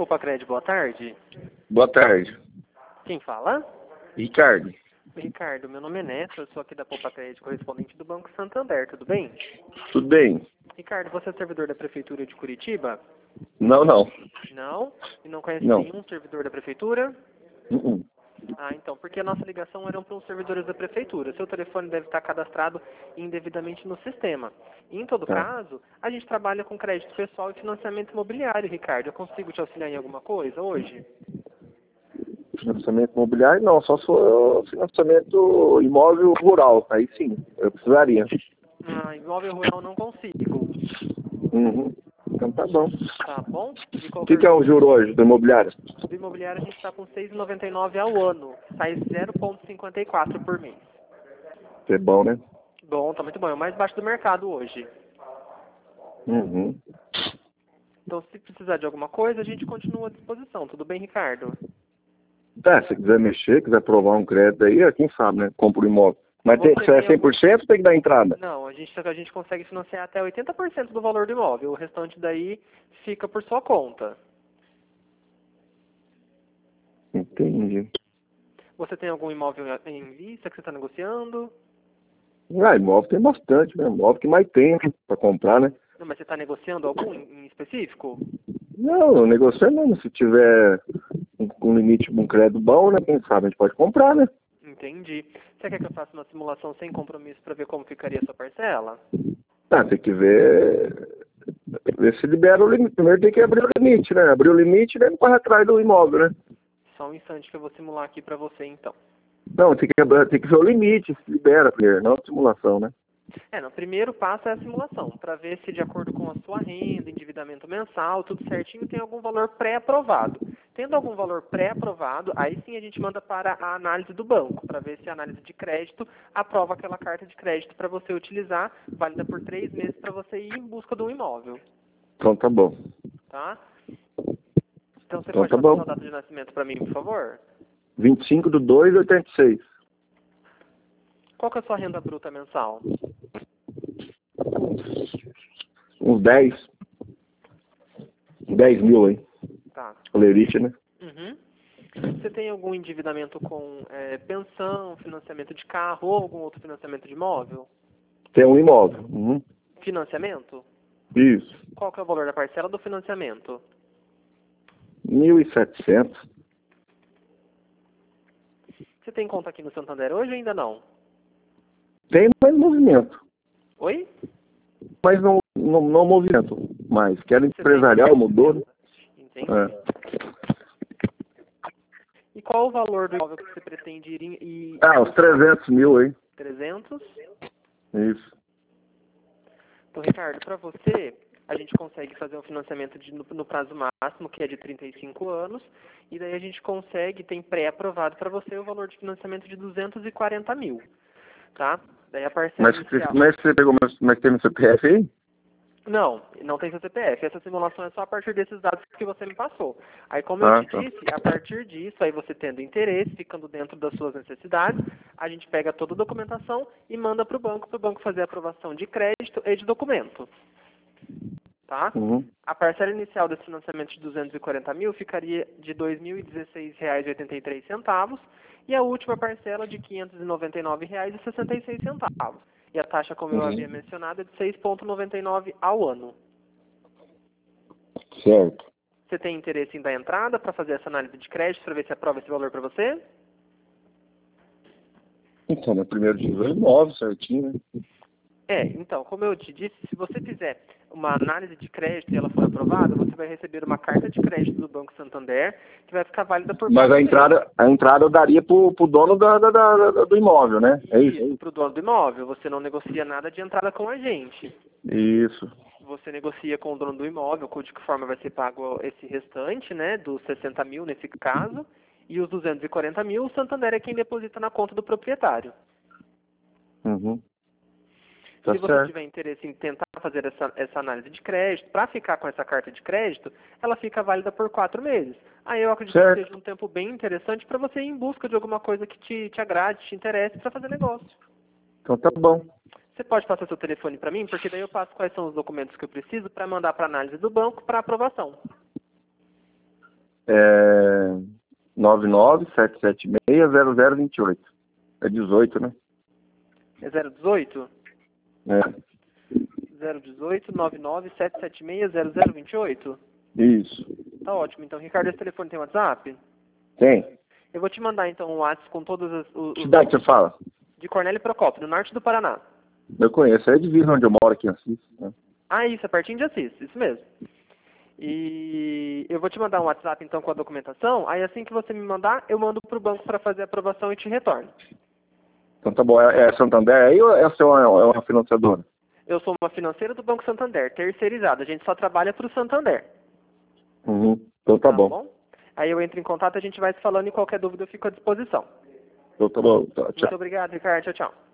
Poupa Crédito, boa tarde. Boa tarde. Quem fala? Ricardo. Ricardo, meu nome é Neto, eu sou aqui da Poupa Crédito, correspondente do Banco Santander, tudo bem? Tudo bem? Ricardo, você é servidor da Prefeitura de Curitiba? Não. Não? E não conhece Não. nenhum servidor da Prefeitura? Uh-uh. Ah, então, porque a nossa ligação era para os servidores da Prefeitura. Seu telefone deve estar cadastrado indevidamente no sistema. E, em todo Tá. caso, a gente trabalha com crédito pessoal e financiamento imobiliário, Ricardo. Eu consigo te auxiliar em alguma coisa hoje? Financiamento imobiliário não, só se for financiamento imóvel rural. Aí sim, eu precisaria. Ah, imóvel rural não consigo. Uhum. Então tá bom. Tá bom? De O que qualquer é o juro hoje do imobiliário? do imobiliário a gente está com 6,99 ao ano. Sai 0,54 por mês. É bom, né? Bom, tá muito bom. É o mais baixo do mercado hoje. Uhum. Então, se precisar de alguma coisa, a gente continua à disposição. Tudo bem, Ricardo? Tá, se quiser mexer, quiser provar um crédito aí, quem sabe, né? Compra o imóvel. Mas tem que ser 100% ou tem que dar entrada? Não, a gente consegue financiar até 80% do valor do imóvel. O restante daí fica por sua conta. Entendi. Você tem algum imóvel em vista que você está negociando? Ah, imóvel tem bastante, né? Imóvel que mais tem para comprar, né? Não, mas você está negociando algum em específico? Não, negociando não. Se tiver um limite, um crédito bom, né? Quem sabe a gente pode comprar, né? Entendi. Você quer que eu faça uma simulação sem compromisso para ver como ficaria a sua parcela? Tá, tem que ver se libera o limite. Primeiro tem que abrir o limite, né? Abrir o limite, né? Não corre atrás do imóvel, né? Só um instante que eu vou simular aqui para você, então. Não, tem que ver o limite, se libera primeiro, não a simulação, né? No primeiro passo é a simulação, para ver se de acordo com a sua renda, endividamento mensal, tudo certinho, tem algum valor pré-aprovado. Tendo algum valor pré-aprovado, aí sim a gente manda para a análise do banco, para ver se a análise de crédito aprova aquela carta de crédito para você utilizar, válida por 3 meses para você ir em busca de um imóvel, Então tá bom. tá? Então você Então pode tá passar bom. sua data de nascimento para mim, por favor? 25/2/86. Qual que é a sua renda bruta mensal? Uns 10 mil aí. Tá. Lerite, né? Uhum. Você tem algum endividamento com pensão, financiamento de carro ou algum outro financiamento de imóvel? Tem um imóvel. Uhum. Financiamento? Isso. Qual que é o valor da parcela do financiamento? 1.700. Você tem conta aqui no Santander hoje ou ainda não? Tem mais movimento. Oi? Mas não movimento mais. Que era Você tem empresarial, mudou, né? Entendi. É. E qual o valor do imóvel que você pretende ir em... Uns 300 mil aí. 300? Isso. Então, Ricardo, para você, a gente consegue fazer um financiamento no prazo máximo, que é de 35 anos, e daí a gente consegue, tem pré-aprovado para você o valor de financiamento de 240 mil, tá? Daí a parcela inicial... Mas você pegou mas tem no CPF aí? Não tem seu CPF. Essa simulação é só a partir desses dados que você me passou. Aí, como eu te Tá. disse, a partir disso, aí você tendo interesse, ficando dentro das suas necessidades, a gente pega toda a documentação e manda para o banco fazer a aprovação de crédito e de documento. Tá? Uhum. A parcela inicial desse financiamento de 240 mil ficaria de R$ 2.016,83 e a última parcela de R$ 599,66. E a taxa, como eu havia mencionado, é de 6,99 ao ano. Certo. Você tem interesse em dar entrada para fazer essa análise de crédito, para ver se aprova esse valor para você? Então, no primeiro dia é imóvel, certinho, né? Então, como eu te disse, se você fizer uma análise de crédito e ela for aprovada, você vai receber uma carta de crédito do Banco Santander que vai ficar válida por Mas 4 meses. a entrada eu daria pro dono do imóvel, né? É isso? Isso, para o dono do imóvel. Você não negocia nada de entrada com a gente. Isso. Você negocia com o dono do imóvel, de que forma vai ser pago esse restante, né, dos 60 mil nesse caso, e os 240 mil, o Santander é quem deposita na conta do proprietário. Uhum. Tá Se você certo. tiver interesse em tentar fazer essa análise de crédito, para ficar com essa carta de crédito, ela fica válida por 4 meses. Aí eu acredito que seja um tempo bem interessante para você ir em busca de alguma coisa que te agrade, te interesse para fazer negócio. Então tá bom. Você pode passar seu telefone para mim, porque daí eu passo quais são os documentos que eu preciso para mandar para análise do banco para aprovação. É 997760028. É 18, né? É 018? É. 018 997760028? Isso. Tá ótimo. Então, Ricardo, esse telefone tem WhatsApp? Tem. Eu vou te mandar, então, um WhatsApp com todos Que cidade você fala? de Cornélio Procópio, no norte do Paraná. Eu conheço. É a divisa onde eu moro aqui em Assis. Né? Ah, isso, é pertinho de Assis. Isso mesmo. E eu vou te mandar um WhatsApp, então, com a documentação. Aí, assim que você me mandar, eu mando pro banco para fazer a aprovação e te retorno. Então tá bom. É Santander aí ou é uma financiadora? Eu sou uma financeira do Banco Santander, terceirizada. A gente só trabalha pro Santander. Uhum. Então tá bom. Aí eu entro em contato, a gente vai se falando e qualquer dúvida eu fico à disposição. Então tá bom. Tá, tchau. Muito obrigado, Ricardo. Tchau, tchau.